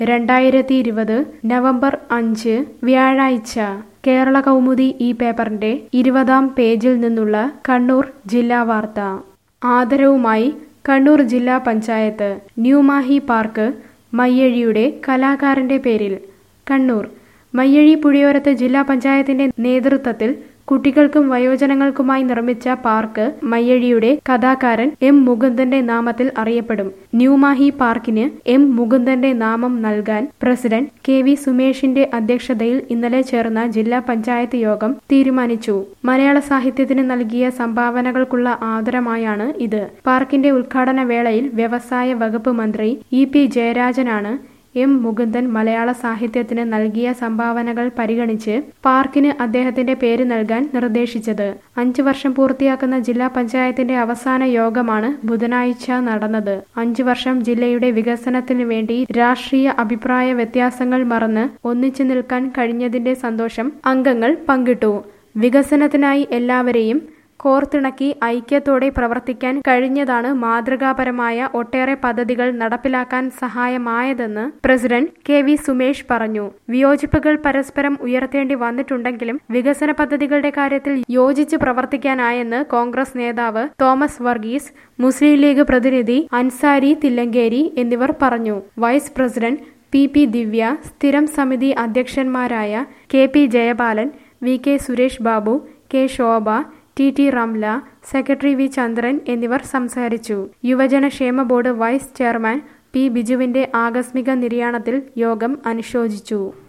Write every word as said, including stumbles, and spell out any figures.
രണ്ടായിരത്തി ഇരുപത് നവംബർ അഞ്ച് വ്യാഴാഴ്ച കേരള കൗമുദി ഈ പേപ്പറിന്റെ ഇരുപതാം പേജിൽ നിന്നുള്ള കണ്ണൂർ ജില്ലാ വാർത്ത. ആദരവുമായി കണ്ണൂർ ജില്ലാ പഞ്ചായത്ത്. ന്യൂമാഹി പാർക്ക് മയ്യഴിയുടെ കലാകാരന്റെ പേരിൽ. കണ്ണൂർ മയ്യഴി പുഴയോരത്ത് ജില്ലാ പഞ്ചായത്തിന്റെ നേതൃത്വത്തിൽ കുട്ടികൾക്കും വയോജനങ്ങൾക്കുമായി നിർമ്മിച്ച പാർക്ക് മയ്യഴിയുടെ കഥാകാരൻ എം മുകുന്ദന്റെ നാമത്തിൽ അറിയപ്പെടും. ന്യൂമാഹി പാർക്കിന് എം മുകുന്ദന്റെ നാമം നൽകാൻ പ്രസിഡന്റ് കെ വി സുമേഷിന്റെ അധ്യക്ഷതയിൽ ഇന്നലെ ചേർന്ന ജില്ലാ പഞ്ചായത്ത് യോഗം തീരുമാനിച്ചു. മലയാള സാഹിത്യത്തിന് നൽകിയ സംഭാവനകൾക്കുള്ള ആദരമായാണ് ഇത്. പാർക്കിന്റെ ഉദ്ഘാടന വേളയിൽ വ്യവസായ വകുപ്പ് മന്ത്രി ഇ പി ജയരാജനാണ് എം മുകുന്ദൻ മലയാള സാഹിത്യത്തിന് നൽകിയ സംഭാവനകൾ പരിഗണിച്ച് പാർക്കിന് അദ്ദേഹത്തിന്റെ പേര് നൽകാൻ നിർദ്ദേശിച്ചത്. അഞ്ചു വർഷം പൂർത്തിയാക്കുന്ന ജില്ലാ പഞ്ചായത്തിന്റെ അവസാന യോഗമാണ് ബുധനാഴ്ച നടന്നത്. അഞ്ചു വർഷം ജില്ലയുടെ വികസനത്തിനു വേണ്ടി രാഷ്ട്രീയ അഭിപ്രായ വ്യത്യാസങ്ങൾ മറന്ന് ഒന്നിച്ചു നിൽക്കാൻ കഴിഞ്ഞതിന്റെ സന്തോഷം അംഗങ്ങൾ പങ്കിട്ടു. വികസനത്തിനായി എല്ലാവരെയും കോർത്തിണക്കി ഐക്യത്തോടെ പ്രവർത്തിക്കാൻ കഴിഞ്ഞതാണ് മാതൃകാപരമായ ഒട്ടേറെ പദ്ധതികൾ നടപ്പിലാക്കാൻ സഹായമായതെന്ന് പ്രസിഡന്റ് കെ വി സുമേഷ് പറഞ്ഞു. വിയോജിപ്പുകൾ പരസ്പരം ഉയർത്തേണ്ടി വന്നിട്ടുണ്ടെങ്കിലും വികസന പദ്ധതികളുടെ കാര്യത്തിൽ യോജിച്ച് പ്രവർത്തിക്കാനായെന്ന് കോൺഗ്രസ് നേതാവ് തോമസ് വർഗീസ്, മുസ്ലിം ലീഗ് പ്രതിനിധി അൻസാരി തില്ലങ്കേരി എന്നിവർ പറഞ്ഞു. Vice president P P Divya, സ്ഥിരം സമിതി അധ്യക്ഷന്മാരായ K P Jayapalan, V K Suresh Babu, K Shobha, T T Ramla, secretary V Chandran എന്നിവർ സംസാരിച്ചു. യുവജന ക്ഷേമ ബോർഡ് വൈസ് ചെയർമാൻ പി ബിജുവിന്റെ ആകസ്മിക നിര്യാണത്തിൽ യോഗം അനുശോചിച്ചു.